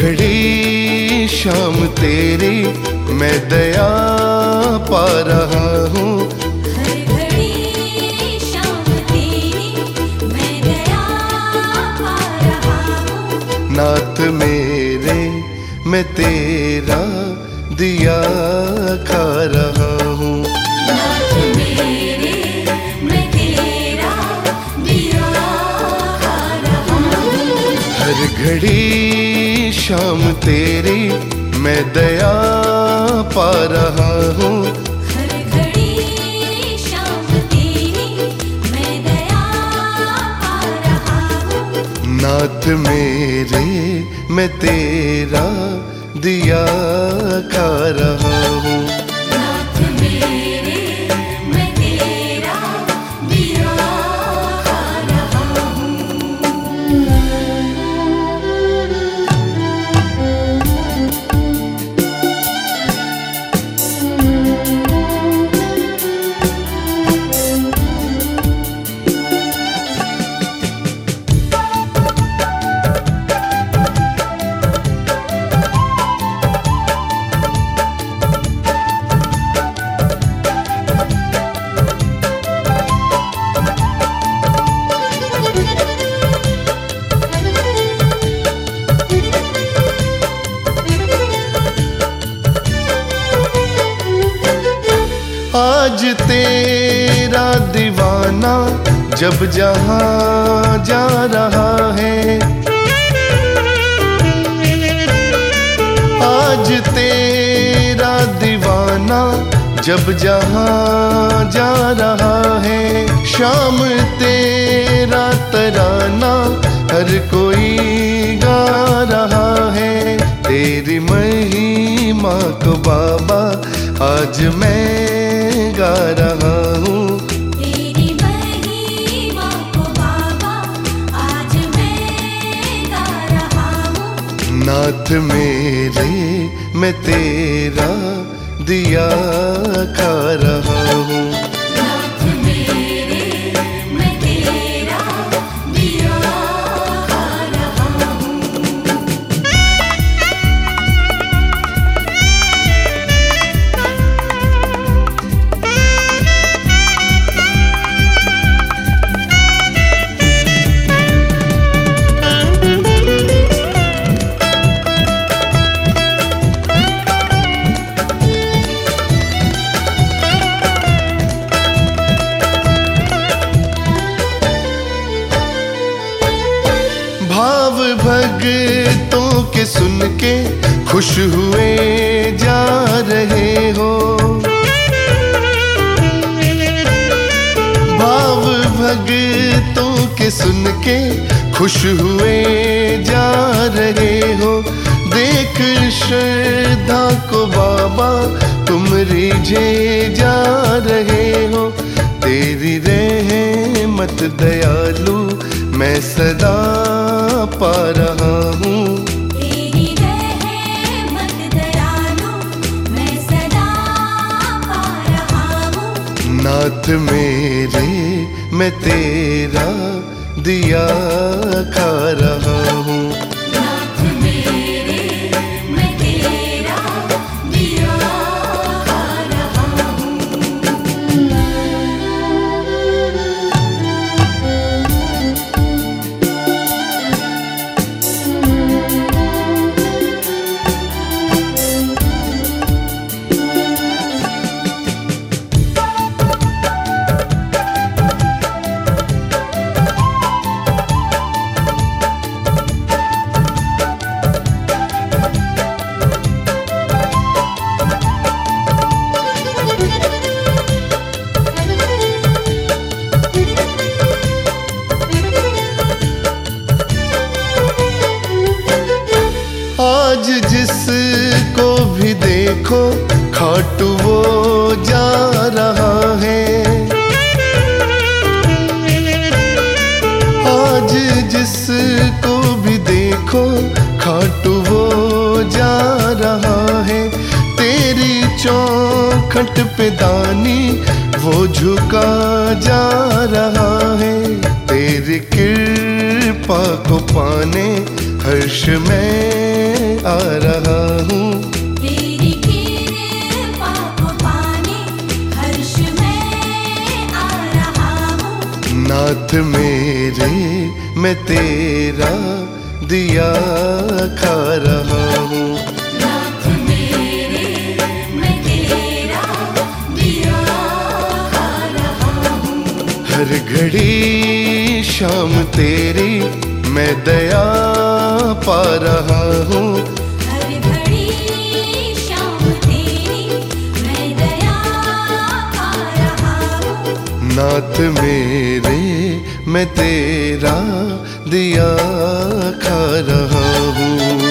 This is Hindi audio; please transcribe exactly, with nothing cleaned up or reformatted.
घड़ी शाम तेरी मैं दया पा रहा हूँ। हर घड़ी शाम तेरी मैं दया पा रहा हूँ। नाथ मेरे मैं तेरा दिया खा रहा हूँ। नाथ मेरे मैं तेरा दिया खा रहा हूँ। हर घड़ी शाम तेरी मैं दया पा रहा हूँ। हर घड़ी शाम तेरी मैं दया पा रहा हूँ। नाथ मेरे मैं तेरा दिया खा रहा हूँ। नाथ मेरे मैं तेरा दिया खा रहा हूँ। आज तेरा दीवाना जब जहाँ जा रहा है, आज तेरा दीवाना जब जहाँ जा रहा है। शाम तेरा तराना हर कोई गा रहा है। तेरी महिमा को बाबा आज मैं गा रहा हूँ। तेरी महिमा को बाबा आज मैं गा रहा हूँ। नाथ मेरे मैं तेरा दिया खा रहा हूँ। नाथ मेरे मैं तेरा दिया खा रहा हूँ। भाव भगतों के सुन के खुश हुए जा रहे हो। भाव भगतों के सुन के खुश हुए जा रहे हो। देख श्रद्धा को बाबा तुम रिझे जा रहे हो। तेरी रहमत दयालु मैं सदा पा रहा हूँ। तेरी रहमत दयालु मैं सदा पा रहा हूँ। नाथ मेरे मैं तेरा दिया खा रहा हूँ। नाथ मेरे मैं तेरा दिया खा रहा हूँ। आज जिसको भी देखो खाटू वो जा रहा है। आज जिसको भी देखो खाटू वो जा रहा है। तेरी चौखट पे दानी वो झुका जा रहा है। तेरी कृपा को पाने हर्ष में आ रहा हूँ। तेरी कृपा को पाने हर्ष में आ रहा हूँ। नाथ मेरे मैं तेरा दिया खा रहा हूँ। नाथ मेरे मैं तेरा दिया खा रहा हूँ। हर घड़ी शाम तेरी मैं दया पा रहा हूँ। हर घड़ी शाम तेरी मैं दया पा रहा हूँ। नाथ मेरे मैं तेरा दिया खा रहा हूँ।